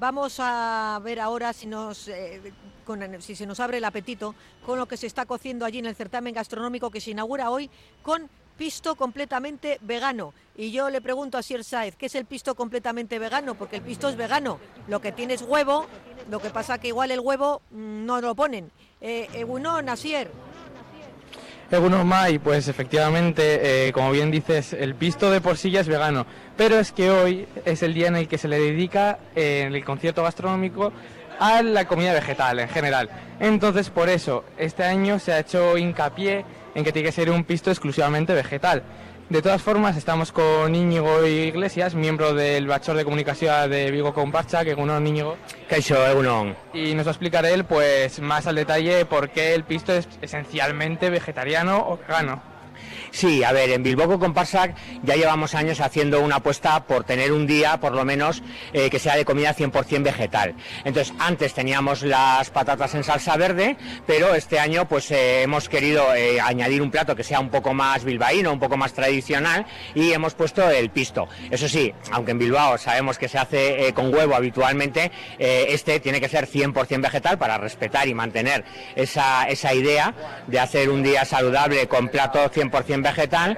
Vamos a ver ahora si se nos abre el apetito con lo que se está cociendo allí en el certamen gastronómico que se inaugura hoy con pisto completamente vegano. Y yo le pregunto a Asier Sáez, ¿qué es el pisto completamente vegano? Porque el pisto es vegano, lo que tiene es huevo, lo que pasa que igual el huevo no lo ponen. Egunon, Asier. Egunon Mai, pues efectivamente, como bien dices, el pisto de por sí ya es vegano, pero es que hoy es el día en el que se le dedica en el concierto gastronómico a la comida vegetal en general. Entonces, por eso, este año se ha hecho hincapié en que tiene que ser un pisto exclusivamente vegetal. De todas formas, estamos con Íñigo Iglesias, miembro del Bachor de Comunicación de Vigo Comparcha, que egunon, Íñigo. Kaixo, egunon. Y nos va a explicar él, pues, más al detalle por qué el pisto es esencialmente vegetariano o vegano. Sí, a ver, en Bilboko Comparsa ya llevamos años haciendo una apuesta por tener un día, por lo menos, que sea de comida 100% vegetal. Entonces, antes teníamos las patatas en salsa verde, pero este año pues hemos querido añadir un plato que sea un poco más bilbaíno, un poco más tradicional, y hemos puesto el pisto. Eso sí, aunque en Bilbao sabemos que se hace con huevo habitualmente, este tiene que ser 100% vegetal para respetar y mantener esa idea de hacer un día saludable con plato 100% vegetal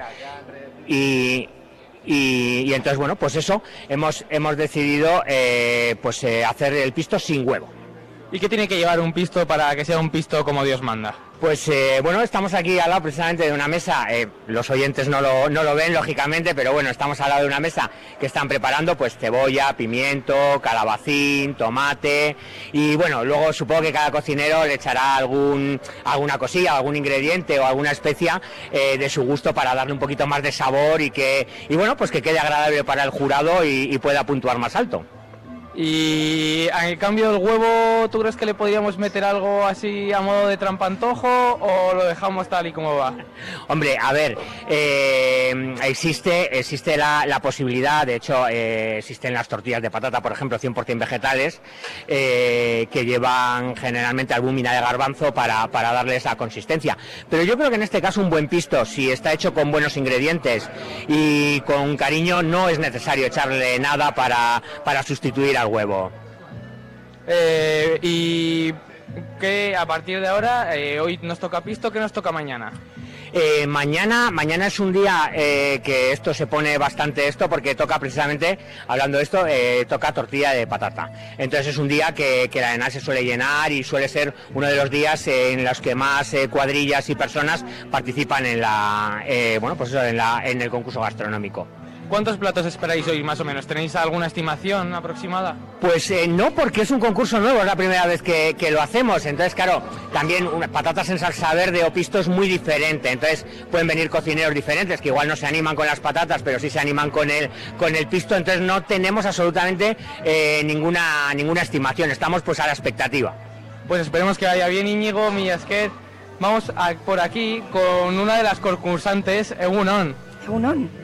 y entonces, bueno, pues eso, hemos decidido hacer el pisto sin huevo. ¿Y qué tiene que llevar un pisto para que sea un pisto como Dios manda? Pues bueno, estamos aquí al lado precisamente de una mesa, los oyentes no lo ven lógicamente, pero bueno, estamos al lado de una mesa que están preparando pues cebolla, pimiento, calabacín, tomate y bueno, luego supongo que cada cocinero le echará alguna cosilla, algún ingrediente o alguna especia de su gusto para darle un poquito más de sabor y bueno, pues que quede agradable para el jurado y pueda puntuar más alto. Y en cambio del huevo, ¿tú crees que le podríamos meter algo así a modo de trampantojo o lo dejamos tal y como va? Hombre, a ver, existe la posibilidad, de hecho existen las tortillas de patata, por ejemplo, 100% vegetales, que llevan generalmente albúmina de garbanzo para darle esa consistencia. Pero yo creo que en este caso un buen pisto, si está hecho con buenos ingredientes y con cariño, no es necesario echarle nada para sustituir al huevo. Y que a partir de ahora, hoy nos toca pisto, ¿qué nos toca mañana? Mañana es un día que esto se pone bastante porque toca precisamente, hablando de esto, toca tortilla de patata. Entonces es un día que la Arenal se suele llenar y suele ser uno de los días en los que más cuadrillas y personas participan en en el concurso gastronómico. ¿Cuántos platos esperáis hoy más o menos? ¿Tenéis alguna estimación aproximada? Pues no, porque es un concurso nuevo, es la primera vez que lo hacemos, entonces claro, también patatas en salsa verde o pisto es muy diferente, entonces pueden venir cocineros diferentes que igual no se animan con las patatas, pero sí se animan con el pisto, entonces no tenemos absolutamente ninguna estimación, estamos pues a la expectativa. Pues esperemos que vaya bien, Íñigo Millasquet. Vamos por aquí con una de las concursantes, Egunon. Egunon.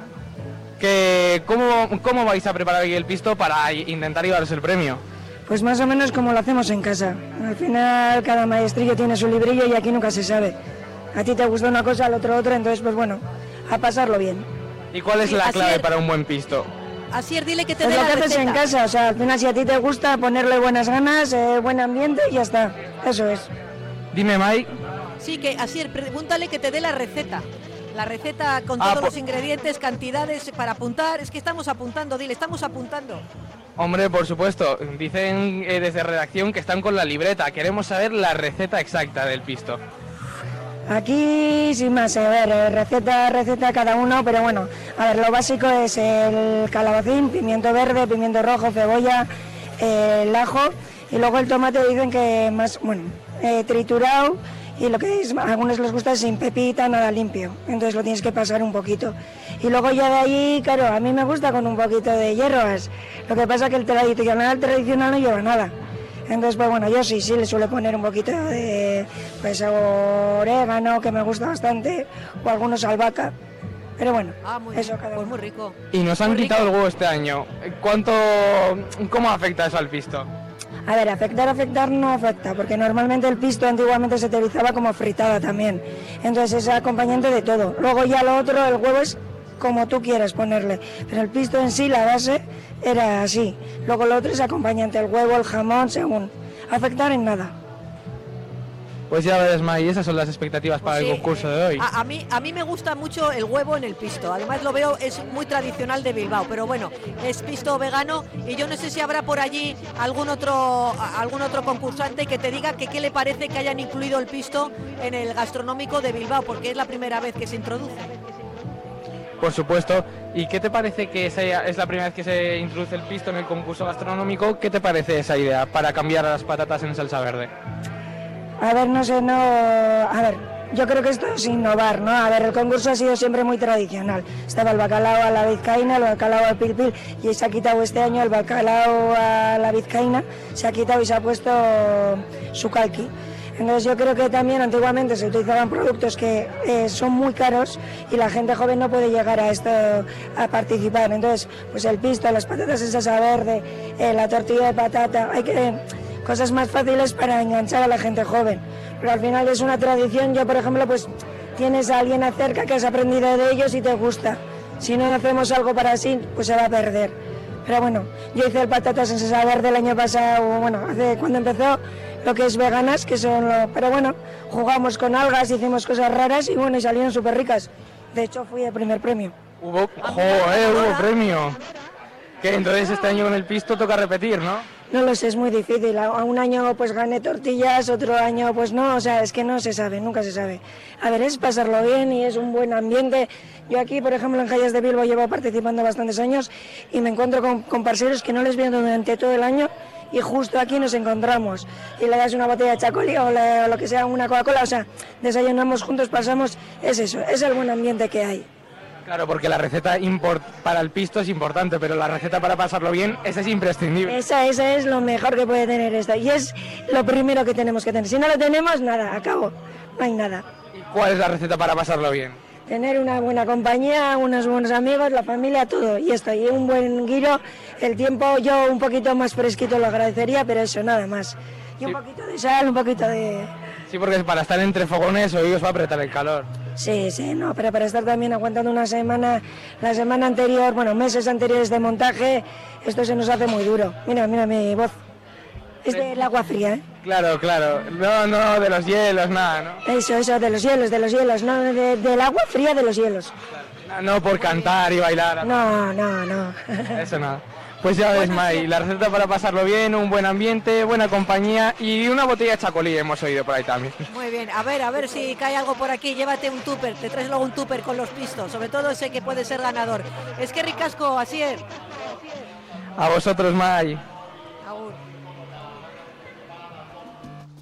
¿Cómo vais a preparar hoy el pisto para intentar llevaros el premio? Pues más o menos como lo hacemos en casa. Al final cada maestrillo tiene su librillo y aquí nunca se sabe. A ti te gusta una cosa, al otro otra, entonces pues bueno, a pasarlo bien. ¿Y cuál es la clave para un buen pisto? Asier, dile que te pues dé la receta. Lo que haces en casa, o sea, al final si a ti te gusta ponerle buenas ganas, buen ambiente y ya está, eso es. Dime, Mike. Sí, que Asier, pregúntale que te dé la receta. La receta con todos los ingredientes, cantidades para apuntar. Es que estamos apuntando, dile, estamos apuntando. Hombre, por supuesto. Dicen desde redacción que están con la libreta. Queremos saber la receta exacta del pisto. Aquí, sin más, a ver, receta cada uno, pero bueno, a ver, lo básico es el calabacín, pimiento verde, pimiento rojo, cebolla, el ajo y luego el tomate dicen que más, triturado. Y lo que a algunos les gusta es sin pepita, nada limpio, entonces lo tienes que pasar un poquito. Y luego ya de ahí, claro, a mí me gusta con un poquito de hierbas, lo que pasa que el tradicional no lleva nada. Entonces, pues bueno, yo sí le suelo poner un poquito de orégano, que me gusta bastante, o algunos albahaca. Pero bueno, eso cada uno. Muy rico. Y nos han quitado el huevo este año. ¿Cómo afecta eso al pisto? A ver, afectar no afecta, porque normalmente el pisto antiguamente se utilizaba como fritada también. Entonces es acompañante de todo. Luego ya lo otro, el huevo es como tú quieras ponerle, pero el pisto en sí, la base, era así. Luego lo otro es acompañante, el huevo, el jamón, según. Afectar en nada. Pues ya ves, May, esas son las expectativas para el concurso de hoy. A mí me gusta mucho el huevo en el pisto, además lo veo, es muy tradicional de Bilbao, pero bueno, es pisto vegano y yo no sé si habrá por allí algún otro concursante que te diga que qué le parece que hayan incluido el pisto en el gastronómico de Bilbao, porque es la primera vez que se introduce. Por supuesto. ¿Y qué te parece que es la primera vez que se introduce el pisto en el concurso gastronómico? ¿Qué te parece esa idea para cambiar a las patatas en salsa verde? A ver, no sé, yo creo que esto es innovar, ¿no? A ver, el concurso ha sido siempre muy tradicional. Estaba el bacalao a la vizcaína, el bacalao al pil-pil, y se ha quitado este año el bacalao a la vizcaína, se ha quitado y se ha puesto su calqui. Entonces yo creo que también antiguamente se utilizaban productos que son muy caros y la gente joven no puede llegar a esto a participar. Entonces, pues el pisto, las patatas en salsa verde, la tortilla de patata, hay que cosas más fáciles para enganchar a la gente joven. Pero al final es una tradición. Yo, por ejemplo, pues tienes a alguien cerca que has aprendido de ellos y te gusta. Si no hacemos algo para así, pues se va a perder. Pero bueno, yo hice el patatas en salsa verde el año pasado, bueno, cuando empezó lo que es veganas, que son pero bueno, jugamos con algas, hicimos cosas raras y bueno, y salieron súper ricas. De hecho, fui el primer premio. Hubo premio. ¿Qué? Entonces este año con el pisto toca repetir, ¿no? No lo sé, es muy difícil. A un año pues gané tortillas, otro año pues no, o sea, es que no se sabe, nunca se sabe. A ver, es pasarlo bien y es un buen ambiente. Yo aquí, por ejemplo, en Jallas de Bilbao llevo participando bastantes años y me encuentro con parceros que no les veo durante todo el año y justo aquí nos encontramos. Y le das una botella de chacolí o lo que sea, una Coca-Cola, o sea, desayunamos juntos, pasamos, es eso, es el buen ambiente que hay. Claro, porque la receta para el pisto es importante, pero la receta para pasarlo bien, esa es imprescindible. Esa es lo mejor que puede tener esto, y es lo primero que tenemos que tener. Si no lo tenemos, nada, acabó, no hay nada. ¿Y cuál es la receta para pasarlo bien? Tener una buena compañía, unos buenos amigos, la familia, todo, y esto, y un buen guiro. El tiempo yo un poquito más fresquito lo agradecería, pero eso, nada más. Y un poquito de sal, un poquito de... Sí, porque para estar entre fogones hoy os va a apretar el calor. Sí, no, pero para estar también aguantando una semana, la semana anterior, bueno, meses anteriores de montaje, esto se nos hace muy duro. Mira mi voz. Es del agua fría, ¿eh? Claro. No, de los hielos, nada, ¿no? Eso, de los hielos, no, del agua fría de los hielos. No por cantar y bailar. No. Eso nada. Pues ya ves, May, la receta para pasarlo bien, un buen ambiente, buena compañía y una botella de chacolí hemos oído por ahí también. Muy bien, a ver si cae algo por aquí, llévate un tupper, te traes luego un tupper con los pistos, sobre todo ese que puede ser ganador. Es que ricasco, así es. A vosotros, May.